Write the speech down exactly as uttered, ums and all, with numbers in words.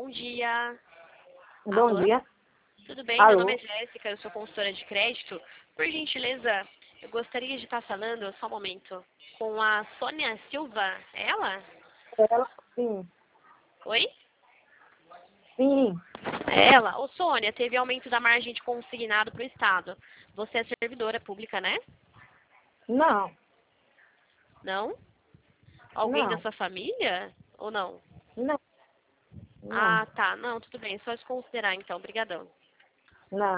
Bom dia. Bom Alô? dia. Tudo bem? Meu Alô? nome é Jéssica, eu sou consultora de crédito. Por gentileza, eu gostaria de estar falando, só um momento, com a Sônia Silva. É ela? Ela? Sim. Oi? Sim. É ela. Ô, Sônia, teve aumento da margem de consignado para o Estado. Você é servidora pública, né? Não. Não? Alguém da Não. sua família? Ou não? Não. Não. Ah, tá. Não, tudo bem. Só desconsiderar, então. Obrigadão. Não.